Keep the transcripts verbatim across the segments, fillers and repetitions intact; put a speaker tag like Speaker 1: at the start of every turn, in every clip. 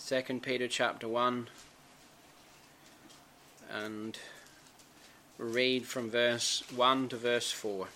Speaker 1: Second Peter chapter one, and we'll read from verse one to verse four.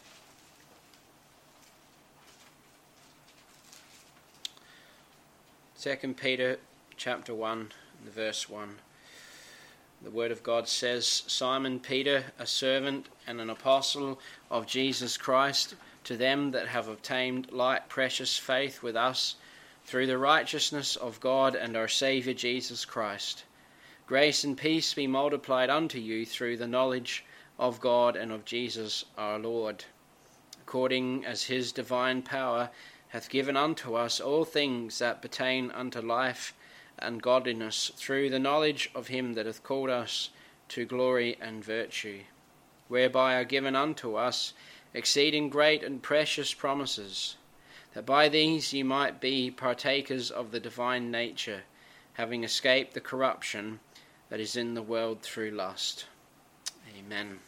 Speaker 1: Second Peter chapter one, verse one. The word of God says, Simon Peter, a servant and an apostle of Jesus Christ, to them that have obtained like precious faith with us, through the righteousness of God and our Saviour Jesus Christ. Grace and peace be multiplied unto you through the knowledge of God and of Jesus our Lord, according as his divine power hath given unto us all things that pertain unto life and godliness, through the knowledge of him that hath called us to glory and virtue, whereby are given unto us exceeding great and precious promises, that by these ye might be partakers of the divine nature, having escaped the corruption that is in the world through lust. Amen.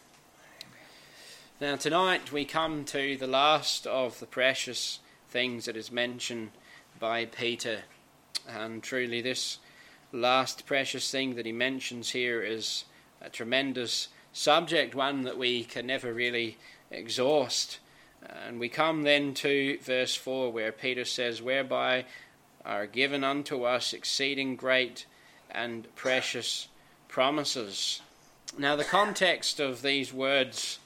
Speaker 1: Now tonight we come to the last of the precious things that is mentioned by Peter. And truly this last precious thing that he mentions here is a tremendous subject, one that we can never really exhaust. And we come then to verse four, where Peter says, whereby are given unto us exceeding great and precious promises. Now the context of these words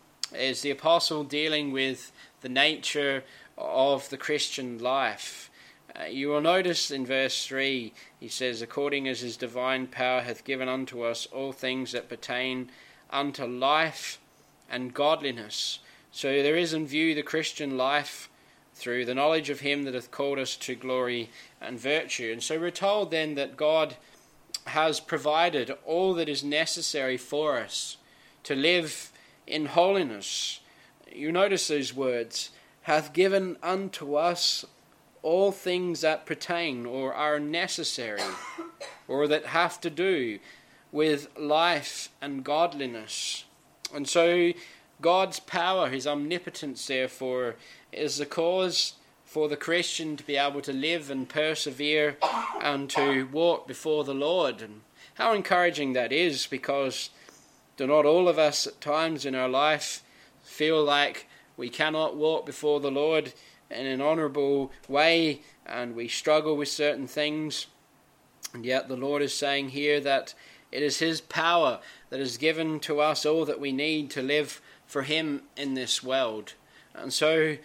Speaker 1: is the apostle dealing with the nature of the Christian life. Uh, you will notice in verse three, he says, according as his divine power hath given unto us all things that pertain unto life and godliness. So there is in view the Christian life through the knowledge of him that hath called us to glory and virtue. And so we're told then that God has provided all that is necessary for us to live in holiness. You notice those words, hath given unto us all things that pertain or are necessary or that have to do with life and godliness. And so God's power, his omnipotence, therefore, is the cause for the Christian to be able to live and persevere and to walk before the Lord. And how encouraging that is, because do not all of us at times in our life feel like we cannot walk before the Lord in an honourable way, and we struggle with certain things? And yet the Lord is saying here that it is his power that has given to us all that we need to live for him in this world. And so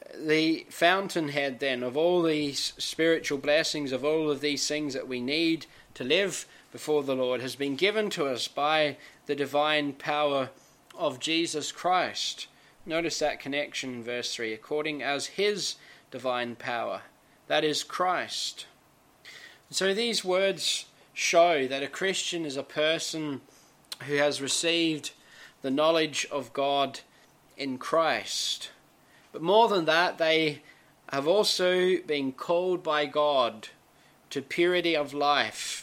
Speaker 1: the fountainhead then of all these spiritual blessings, of all of these things that we need to live before the Lord, has been given to us by the divine power of Jesus Christ. Notice that connection in verse three, according as his divine power, that is Christ. And so these words show that a Christian is a person who has received the knowledge of God in Christ. But more than that, they have also been called by God to purity of life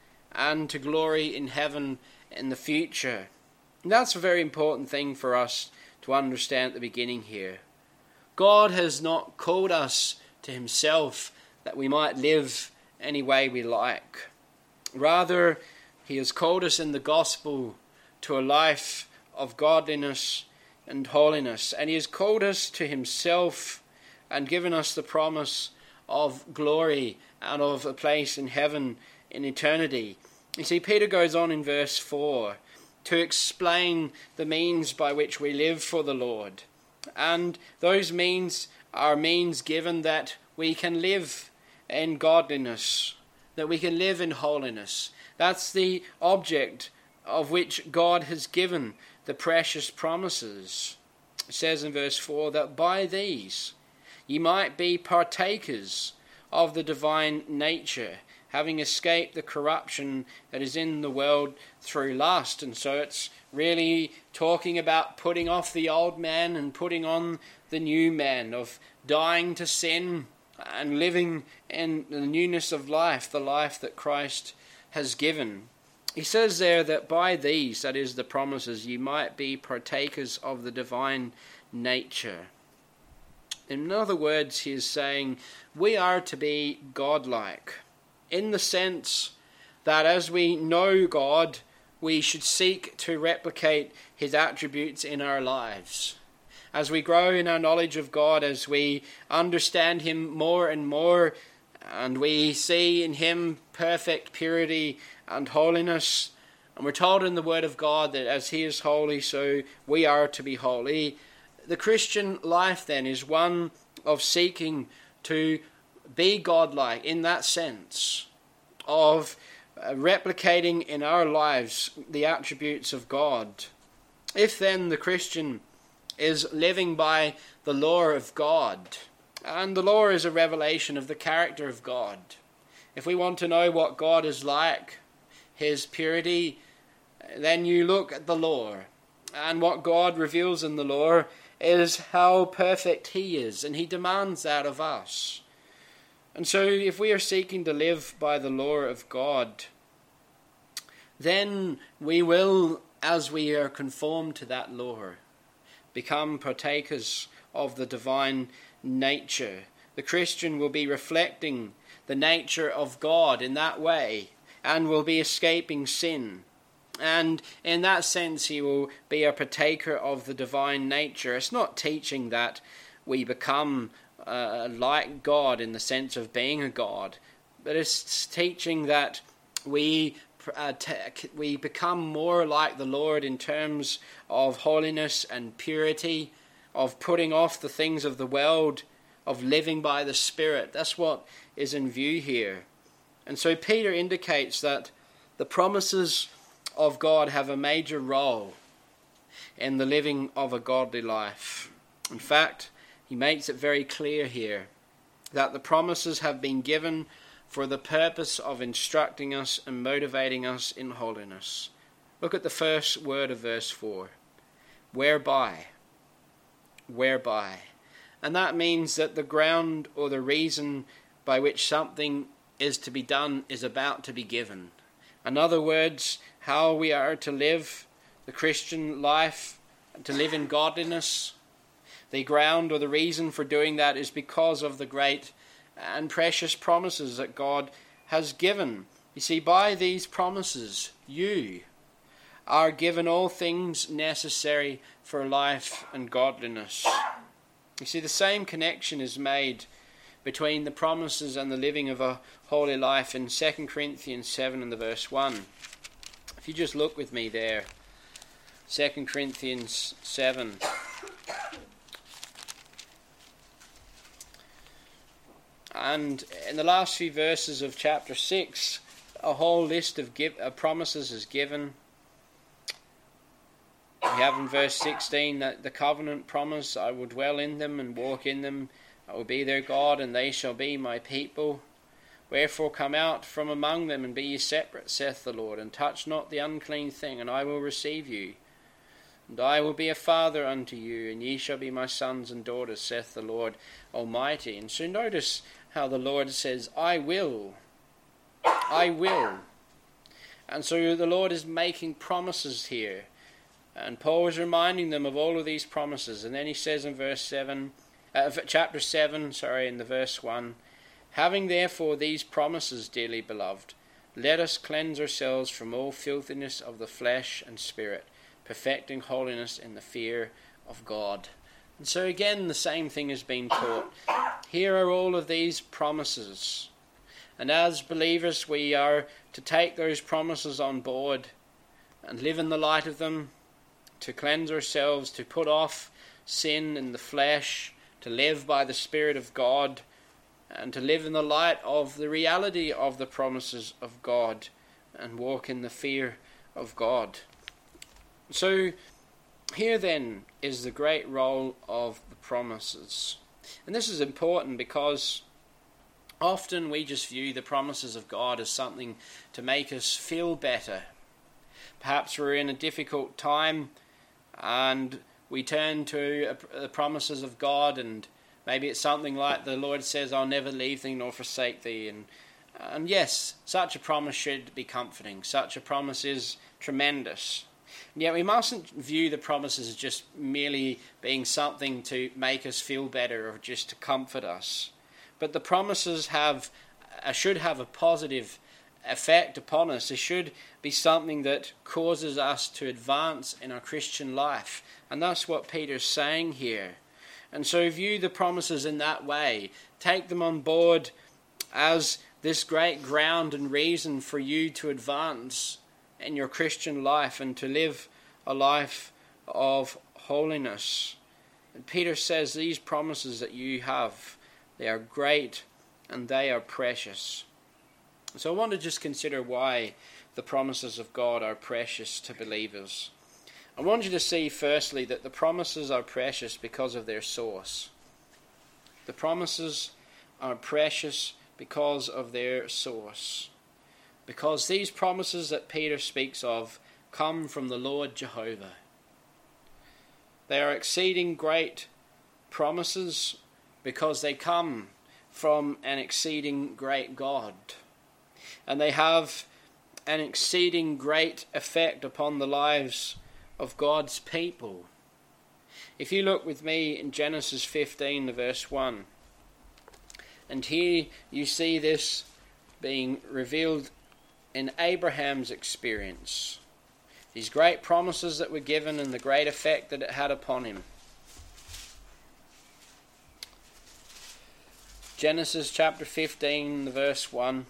Speaker 1: and to glory in heaven in the future. And that's a very important thing for us to understand at the beginning here. God has not called us to himself that we might live any way we like. Rather, he has called us in the gospel to a life of godliness and holiness, and he has called us to himself and given us the promise of glory and of a place in heaven in eternity. You see, Peter goes on in verse four to explain the means by which we live for the Lord, and those means are means given that we can live in godliness, that we can live in holiness. That's the object of which God has given the precious promises. It says in verse four that by these ye might be partakers of the divine nature, having escaped the corruption that is in the world through lust. And so it's really talking about putting off the old man and putting on the new man, of dying to sin and living in the newness of life, the life that Christ has given. He says there that by these, that is the promises, ye might be partakers of the divine nature. In other words, he is saying we are to be godlike. in the sense that as we know God, we should seek to replicate his attributes in our lives. As we grow in our knowledge of God, as we understand him more and more, and we see in him perfect purity and holiness, and we're told in the Word of God that as he is holy, so we are to be holy. The Christian life then is one of seeking to be godlike in that sense, of uh, replicating in our lives the attributes of God. If then the Christian is living by the law of God, and the law is a revelation of the character of God. If we want to know what God is like, his purity, then you look at the law. And what God reveals in the law is how perfect he is, and he demands that of us. And so if we are seeking to live by the law of God, then we will, as we are conformed to that law, become partakers of the divine nature. The Christian will be reflecting the nature of God in that way, and will be escaping sin. And in that sense, he will be a partaker of the divine nature. It's not teaching that we become uh, like God in the sense of being a God, but it's teaching that we uh, t- we become more like the Lord in terms of holiness and purity, of putting off the things of the world, of living by the Spirit. That's what is in view here. And so Peter indicates that the promises of God have a major role in the living of a godly life. In fact, he makes it very clear here that the promises have been given for the purpose of instructing us and motivating us in holiness. Look at the first word of verse four. Whereby. Whereby. And that means that the ground or the reason by which something is to be done is about to be given. In other words, how we are to live the Christian life, to live in godliness. The ground or the reason for doing that is because of the great and precious promises that God has given. You see, by these promises, you are given all things necessary for life and godliness. You see, the same connection is made between the promises and the living of a holy life in Second Corinthians seven and the verse one. If you just look with me there, Second Corinthians seven. And in the last few verses of chapter six, a whole list of give, uh, promises is given. We have in verse sixteen that the covenant promise, I will dwell in them and walk in them. I will be their God, and they shall be my people. Wherefore come out from among them, and be ye separate, saith the Lord, and touch not the unclean thing, and I will receive you. And I will be a father unto you, and ye shall be my sons and daughters, saith the Lord Almighty. And so notice how the Lord says, I will. I will. And so the Lord is making promises here. And Paul is reminding them of all of these promises. And then he says in verse seven, uh, chapter seven, sorry, in the verse one, having therefore these promises, dearly beloved, let us cleanse ourselves from all filthiness of the flesh and spirit, perfecting holiness in the fear of God. And so again, the same thing is being taught. Here are all of these promises. And as believers, we are to take those promises on board and live in the light of them, to cleanse ourselves, to put off sin in the flesh, to live by the Spirit of God, and to live in the light of the reality of the promises of God, and walk in the fear of God. So here then is the great role of the promises. And this is important because often we just view the promises of God as something to make us feel better. Perhaps we're in a difficult time and we turn to the promises of God, and maybe it's something like the Lord says, I'll never leave thee nor forsake thee. And, and yes, such a promise should be comforting. Such a promise is tremendous. And yet we mustn't view the promises as just merely being something to make us feel better or just to comfort us. But the promises have uh, should have a positive effect upon us. It should be something that causes us to advance in our Christian life. And that's what Peter's saying here. And so view the promises in that way. Take them on board as this great ground and reason for you to advance in your Christian life and to live a life of holiness. And Peter says these promises that you have, they are great and they are precious. So I want to just consider why the promises of God are precious to believers. I want you to see firstly that the promises are precious because of their source. The promises are precious because of their source. Because these promises that Peter speaks of come from the Lord Jehovah. They are exceeding great promises because they come from an exceeding great God. And they have an exceeding great effect upon the lives of God's people. If you look with me in Genesis fifteen, verse one, and here you see this being revealed in Abraham's experience. These great promises that were given and the great effect that it had upon him. Genesis chapter fifteen, verse one.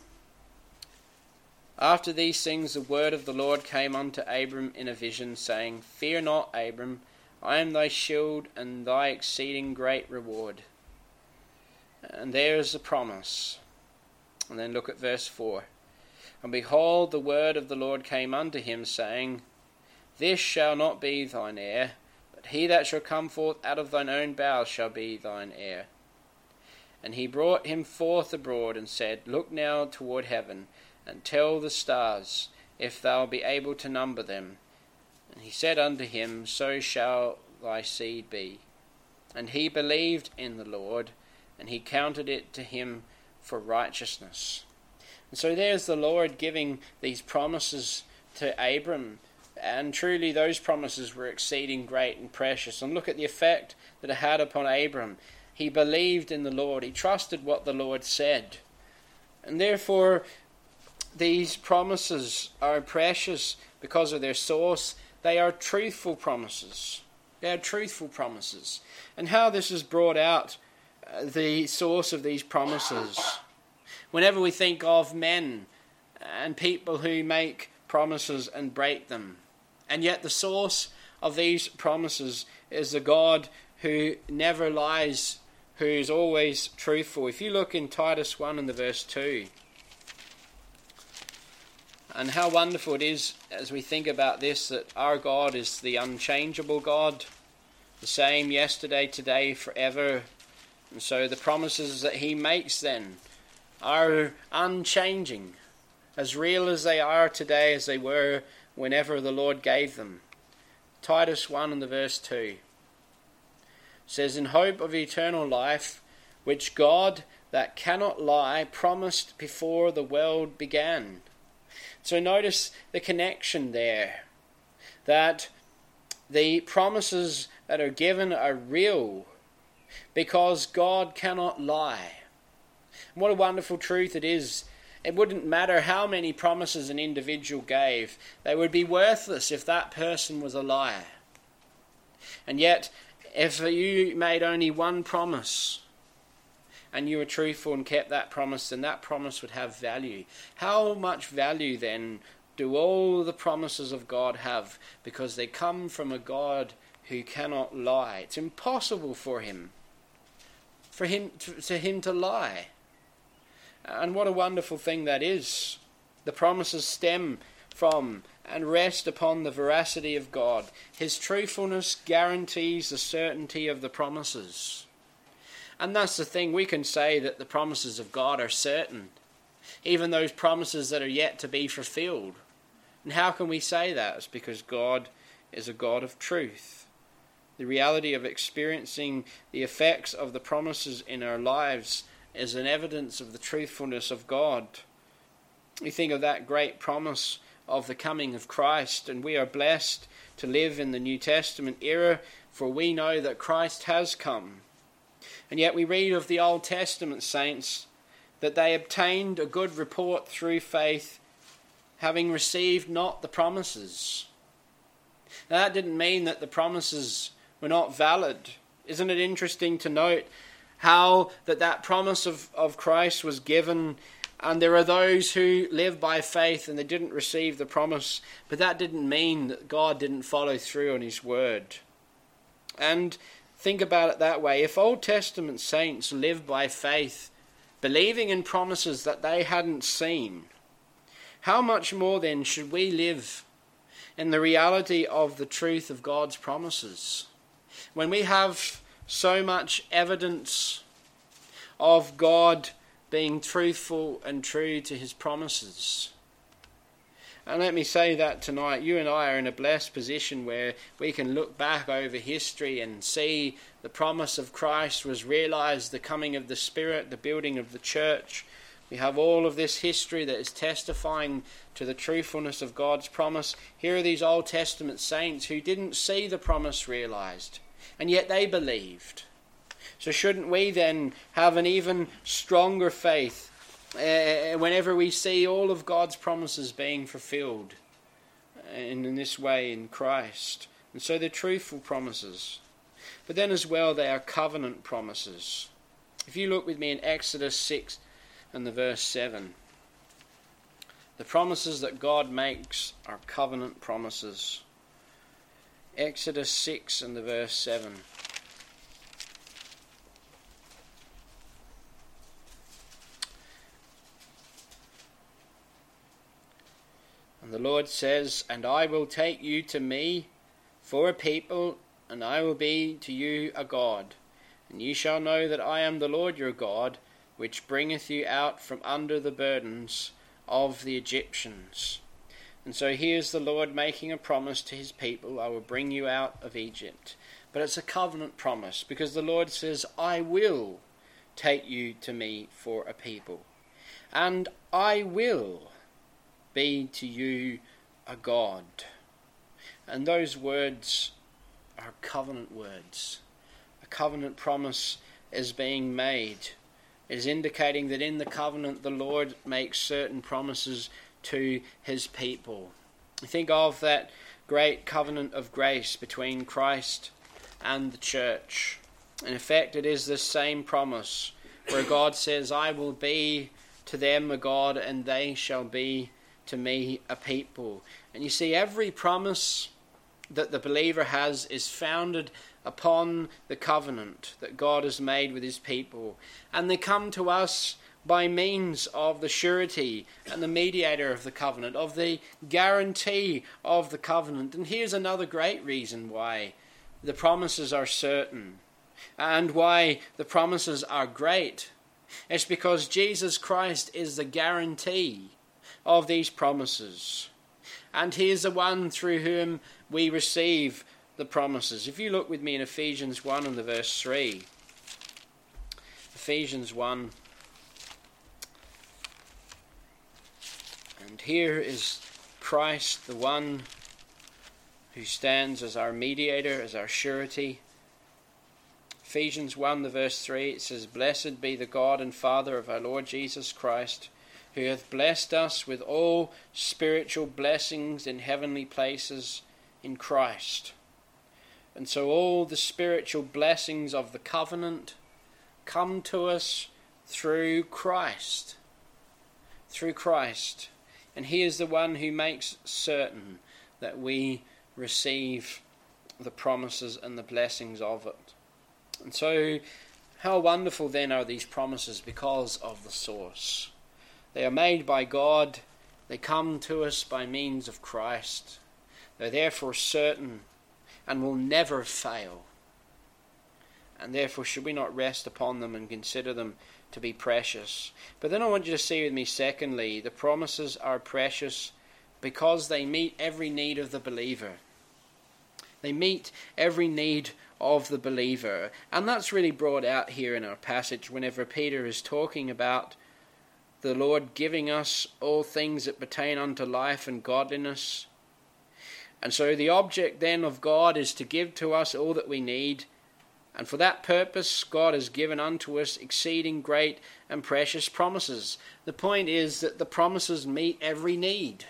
Speaker 1: After these things the word of the Lord came unto Abram in a vision, saying, Fear not, Abram, I am thy shield and thy exceeding great reward. And there is the promise. And then look at verse four. And behold, the word of the Lord came unto him, saying, This shall not be thine heir, but he that shall come forth out of thine own bowels shall be thine heir. And he brought him forth abroad, and said, Look now toward heaven, and tell the stars, if thou be able to number them. And he said unto him, So shall thy seed be. And he believed in the Lord, and he counted it to him for righteousness. And so there's the Lord giving these promises to Abram, and truly those promises were exceeding great and precious. And look at the effect that it had upon Abram. He believed in the Lord. He trusted what the Lord said. And therefore, these promises are precious because of their source. They are truthful promises. They are truthful promises. And how this is brought out, uh, the source of these promises. Whenever we think of men and people who make promises and break them. And yet the source of these promises is the God who never lies, who is always truthful. If you look in Titus one and the verse two, and how wonderful it is as we think about this, that our God is the unchangeable God, the same yesterday, today, forever. And so the promises that he makes then are unchanging, as real as they are today as they were whenever the Lord gave them. Titus one and the verse two says, In hope of eternal life, which God that cannot lie promised before the world began. So notice the connection there, that the promises that are given are real because God cannot lie. And what a wonderful truth it is. It wouldn't matter how many promises an individual gave. They would be worthless if that person was a liar. And yet, if you made only one promise and you were truthful and kept that promise, then that promise would have value. How much value then do all the promises of God have? Because they come from a God who cannot lie. It's impossible for him, for him to, to him to lie. And what a wonderful thing that is. The promises stem from and rest upon the veracity of God. His truthfulness guarantees the certainty of the promises. And that's the thing, we can say that the promises of God are certain, even those promises that are yet to be fulfilled. And how can we say that? It's because God is a God of truth. The reality of experiencing the effects of the promises in our lives is an evidence of the truthfulness of God. We think of that great promise of the coming of Christ, and we are blessed to live in the New Testament era, for we know that Christ has come. And yet we read of the Old Testament saints that they obtained a good report through faith, having received not the promises. Now, that didn't mean that the promises were not valid. Isn't it interesting to note how that that promise of, of Christ was given, and there are those who live by faith and they didn't receive the promise, but that didn't mean that God didn't follow through on his word. And think about it that way. If Old Testament saints live by faith, believing in promises that they hadn't seen, how much more then should we live in the reality of the truth of God's promises? When we have so much evidence of God being truthful and true to his promises. And let me say that tonight, you and I are in a blessed position where we can look back over history and see the promise of Christ was realized, the coming of the Spirit, the building of the church. We have all of this history that is testifying to the truthfulness of God's promise. Here are these Old Testament saints who didn't see the promise realized, and yet they believed. So shouldn't we then have an even stronger faith uh, whenever we see all of God's promises being fulfilled in, in this way in Christ? And so they're truthful promises. But then as well they are covenant promises. If you look with me in Exodus six and the verse seven, the promises that God makes are covenant promises. Exodus six and the verse seven. And the Lord says, "And I will take you to me for a people, and I will be to you a God. And ye shall know that I am the Lord your God, which bringeth you out from under the burdens of the Egyptians." And so here's the Lord making a promise to his people: I will bring you out of Egypt. But it's a covenant promise, because the Lord says, I will take you to me for a people, and I will be to you a God. And those words are covenant words. A covenant promise is being made. It is indicating that in the covenant the Lord makes certain promises to his people. Think of that great covenant of grace between Christ and the church. In effect, it is this same promise where God says, I will be to them a God, and they shall be to me a people. And you see, every promise that the believer has is founded upon the covenant that God has made with his people. And they come to us by means of the surety and the mediator of the covenant, of the guarantee of the covenant. And here's another great reason why the promises are certain and why the promises are great. It's because Jesus Christ is the guarantee of these promises. And he is the one through whom we receive the promises. If you look with me in Ephesians one and the verse three. Ephesians one. And here is Christ, the one who stands as our mediator, as our surety. Ephesians one, the verse three, it says, Blessed be the God and Father of our Lord Jesus Christ, who hath blessed us with all spiritual blessings in heavenly places in Christ. And so all the spiritual blessings of the covenant come to us through Christ. Through Christ. And he is the one who makes certain that we receive the promises and the blessings of it. And so how wonderful then are these promises because of the source. They are made by God. They come to us by means of Christ. They're therefore certain and will never fail. And therefore should we not rest upon them and consider them to be precious. But then I want you to see with me, secondly, the promises are precious because they meet every need of the believer. They meet every need of the believer. And that's really brought out here in our passage whenever Peter is talking about the Lord giving us all things that pertain unto life and godliness. And so the object then of God is to give to us all that we need And for that purpose, God has given unto us exceeding great and precious promises. The point is that the promises meet every need.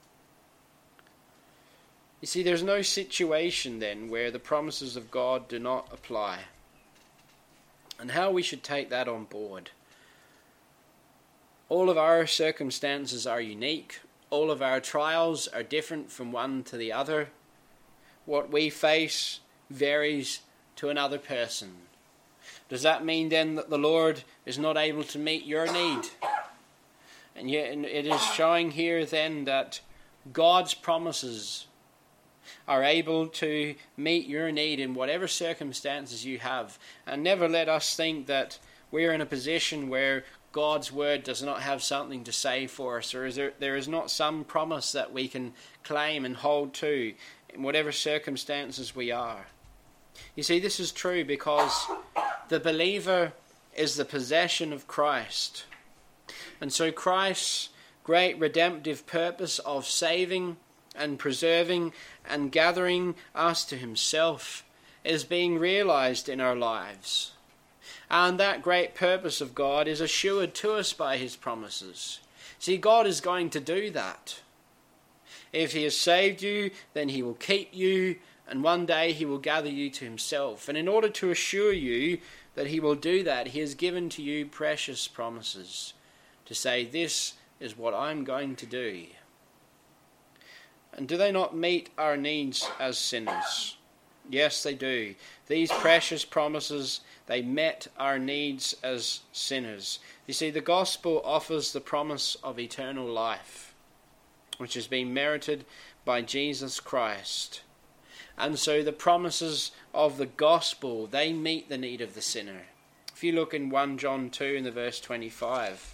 Speaker 1: You see, there's no situation then where the promises of God do not apply. And how we should take that on board. All of our circumstances are unique. All of our trials are different from one to the other. What we face varies to another person. Does that mean then that the Lord is not able to meet your need? And yet it is showing here then that God's promises are able to meet your need in whatever circumstances you have. And never let us think that we're in a position where God's word does not have something to say for us, or is there, there is not some promise that we can claim and hold to in whatever circumstances we are. You see, this is true because the believer is the possession of Christ. And so Christ's great redemptive purpose of saving and preserving and gathering us to himself is being realized in our lives. And that great purpose of God is assured to us by his promises. See, God is going to do that. If he has saved you, then he will keep you, and one day he will gather you to himself. And in order to assure you that he will do that, he has given to you precious promises to say, this is what I'm going to do. And do they not meet our needs as sinners? Yes, they do. These precious promises, they met our needs as sinners. You see, the gospel offers the promise of eternal life, which has been merited by Jesus Christ. And so the promises of the gospel, they meet the need of the sinner. If you look in First John two in the verse twenty-five,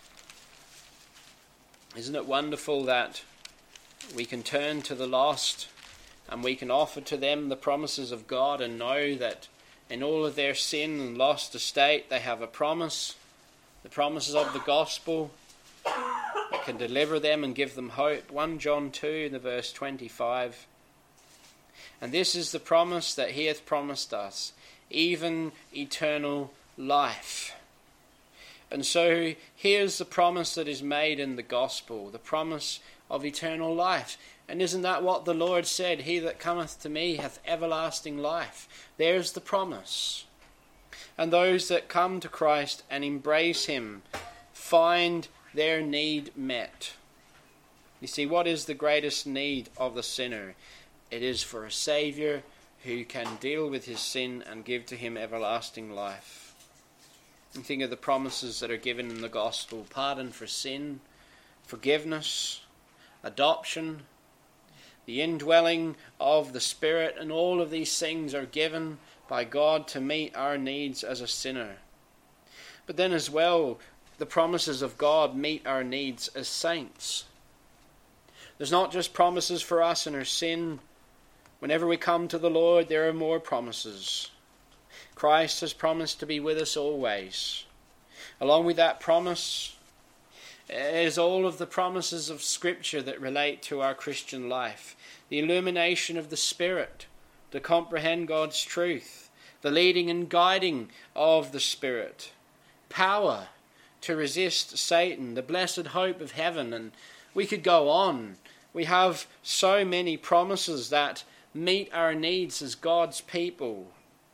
Speaker 1: isn't it wonderful that we can turn to the lost and we can offer to them the promises of God and know that in all of their sin and lost estate they have a promise, the promises of the gospel that can deliver them and give them hope. First John two in the verse twenty-five. And this is the promise that he hath promised us, even eternal life. And so here's the promise that is made in the gospel, the promise of eternal life. And isn't that what the Lord said? He that cometh to me hath everlasting life. There's the promise. And those that come to Christ and embrace him find their need met. You see, what is the greatest need of the sinner? It is for a Saviour who can deal with his sin and give to him everlasting life. And think of the promises that are given in the gospel: pardon for sin, forgiveness, adoption, the indwelling of the Spirit, and all of these things are given by God to meet our needs as a sinner. But then as well, the promises of God meet our needs as saints. There's not just promises for us in our sin. Whenever we come to the Lord, there are more promises. Christ has promised to be with us always. Along with that promise is all of the promises of Scripture that relate to our Christian life. The illumination of the Spirit to comprehend God's truth. The leading and guiding of the Spirit. Power to resist Satan. The blessed hope of heaven. And we could go on. We have so many promises that meet our needs as God's people.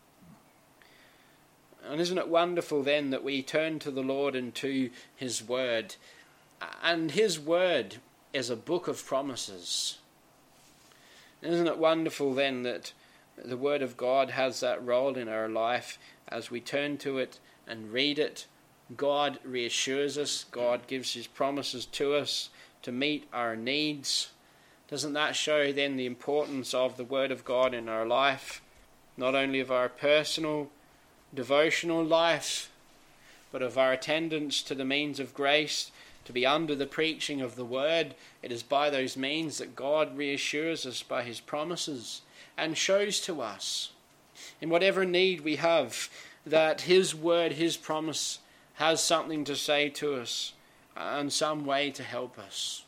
Speaker 1: And isn't it wonderful then that we turn to the Lord and to his word? And his word is a book of promises. Isn't it wonderful then that the word of God has that role in our life? As we turn to it and read it, God reassures us. God gives his promises to us to meet our needs. Doesn't that show then the importance of the word of God in our life? Not only of our personal devotional life, but of our attendance to the means of grace, to be under the preaching of the word. It is by those means that God reassures us by his promises and shows to us, in whatever need we have, that his word, his promise, has something to say to us and some way to help us.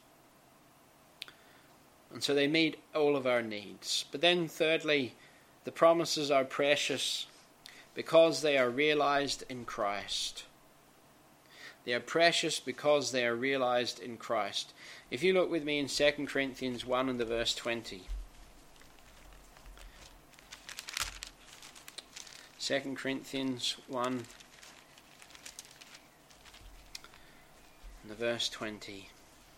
Speaker 1: And so they meet all of our needs. But then thirdly, the promises are precious because they are realized in Christ. They are precious because they are realized in Christ. If you look with me in Second Corinthians one and the verse twenty. Second Corinthians one and the verse twenty.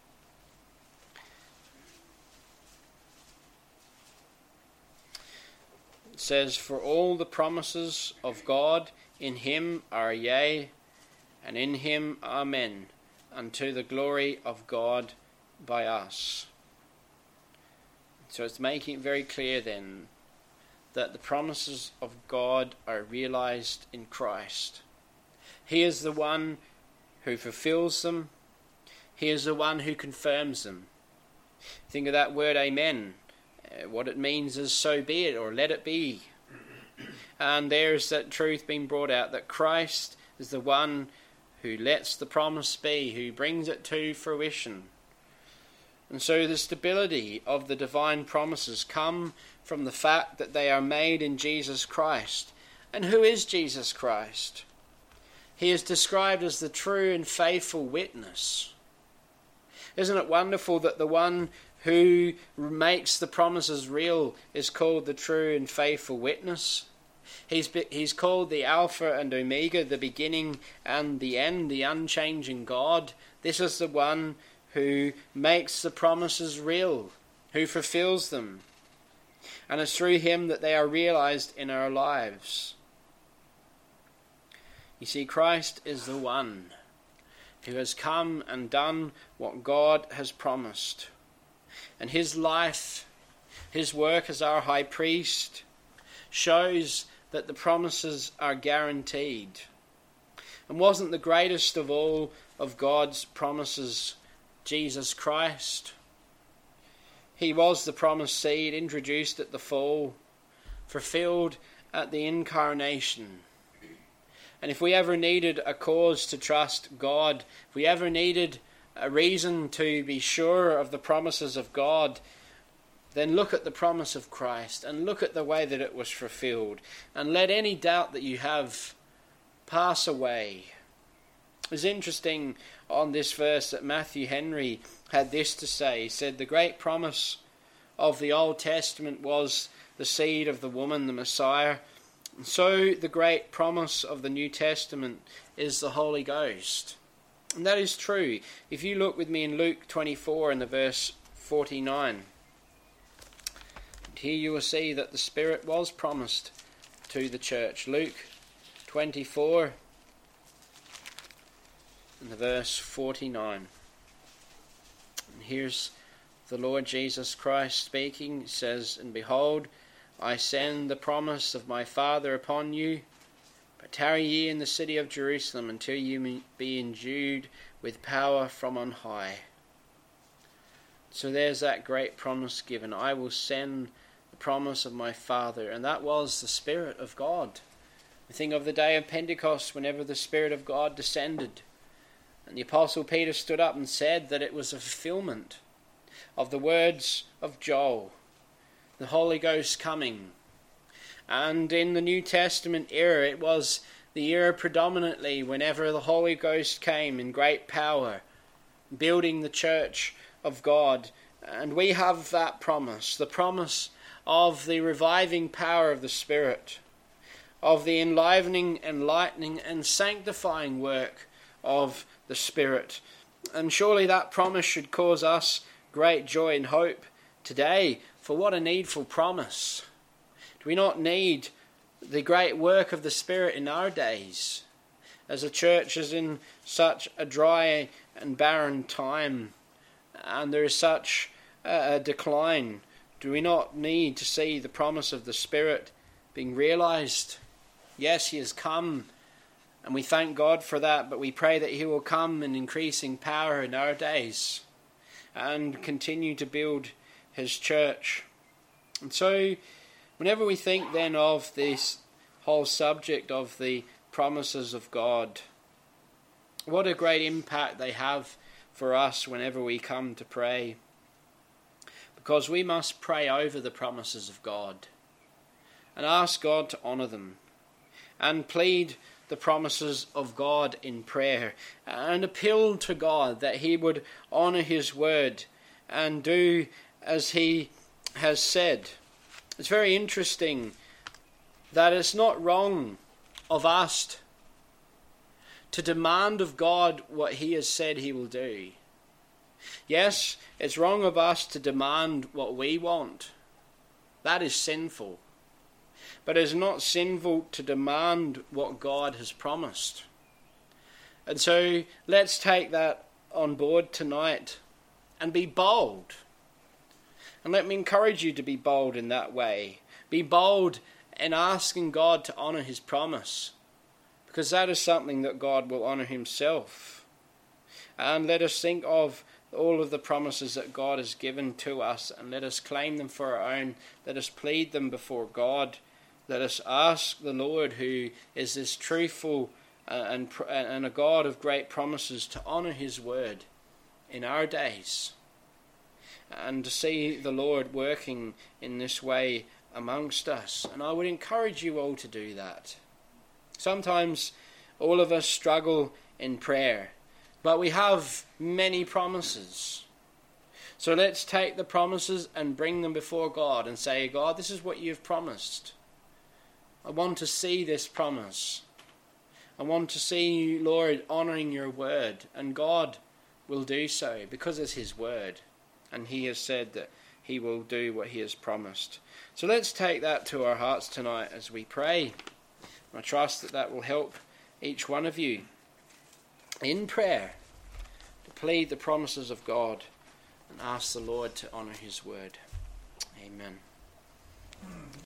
Speaker 1: It says, "For all the promises of God in him are yea, and in him amen, unto the glory of God by us." So it's making it very clear then that the promises of God are realized in Christ. He is the one who fulfills them. He is the one who confirms them. Think of that word amen. Uh, what it means is so be it, or let it be. And there's that truth being brought out, that Christ is the one who lets the promise be, who brings it to fruition. And so the stability of the divine promises come from the fact that they are made in Jesus Christ. And who is Jesus Christ? He is described as the true and faithful witness. Isn't it wonderful that the one who makes the promises real is called the true and faithful witness? He's, he's called the Alpha and Omega, the beginning and the end, the unchanging God. This is the one who makes the promises real, who fulfills them. And it's through him that they are realized in our lives. You see, Christ is the one who has come and done what God has promised. And his life, his work as our high priest, shows that the promises are guaranteed. And wasn't the greatest of all of God's promises Jesus Christ? He was the promised seed, introduced at the fall, fulfilled at the incarnation. And if we ever needed a cause to trust God, if we ever needed a reason to be sure of the promises of God, then look at the promise of Christ and look at the way that it was fulfilled, and let any doubt that you have pass away. It's interesting on this verse that Matthew Henry had this to say. He said, "The great promise of the Old Testament was the seed of the woman, the Messiah. And so the great promise of the New Testament is the Holy Ghost." And that is true. If you look with me in Luke twenty-four and the verse forty-nine, here you will see that the Spirit was promised to the church. Luke twenty-four and the verse forty-nine. And here's the Lord Jesus Christ speaking. It says, "And behold, I send the promise of my Father upon you, but tarry ye in the city of Jerusalem until you be endued with power from on high." So there's that great promise given. I will send the promise of my Father. And that was the Spirit of God. We think of the day of Pentecost, whenever the Spirit of God descended. And the Apostle Peter stood up and said that it was a fulfillment of the words of Joel, the Holy Ghost coming. And in the New Testament era, it was the era predominantly whenever the Holy Ghost came in great power, building the church of God. And we have that promise, the promise of the reviving power of the Spirit, of the enlivening, enlightening and sanctifying work of the Spirit. And surely that promise should cause us great joy and hope today. For what a needful promise. Do we not need the great work of the Spirit in our days, as the church is in such a dry and barren time, and there is such a decline? Do we not need to see the promise of the Spirit being realized? Yes, he has come, and we thank God for that, but we pray that he will come in increasing power in our days and continue to build his church. And so whenever we think then of this whole subject of the promises of God, what a great impact they have for us whenever we come to pray. Because we must pray over the promises of God and ask God to honour them. and plead the promises of God in prayer and appeal to God that he would honour his word and do as he has said. It's very interesting that it's not wrong of us to demand of God what he has said he will do. Yes, it's wrong of us to demand what we want. That is sinful. But it is not sinful to demand what God has promised. And so let's take that on board tonight and be bold. And let me encourage you to be bold in that way. Be bold in asking God to honour his promise, because that is something that God will honour himself. And let us think of all of the promises that God has given to us, and let us claim them for our own. Let us plead them before God. Let us ask the Lord, who is this truthful and, and a God of great promises, to honour his word in our days, and to see the Lord working in this way amongst us. And I would encourage you all to do that. Sometimes all of us struggle in prayer, but we have many promises. So let's take the promises and bring them before God and say, God, this is what you've promised. I want to see this promise. I want to see you, Lord, honouring your word. And God will do so because it's his word. And he has said that he will do what he has promised. So let's take that to our hearts tonight as we pray. I trust that that will help each one of you in prayer to plead the promises of God and ask the Lord to honour his word. Amen.